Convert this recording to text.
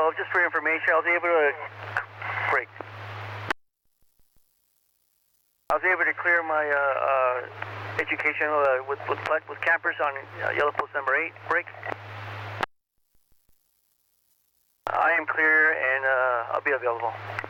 12, just for your information, I was able to break. I was able to clear my education with campers on yellow post number 8. Break. I am clear and I'll be available.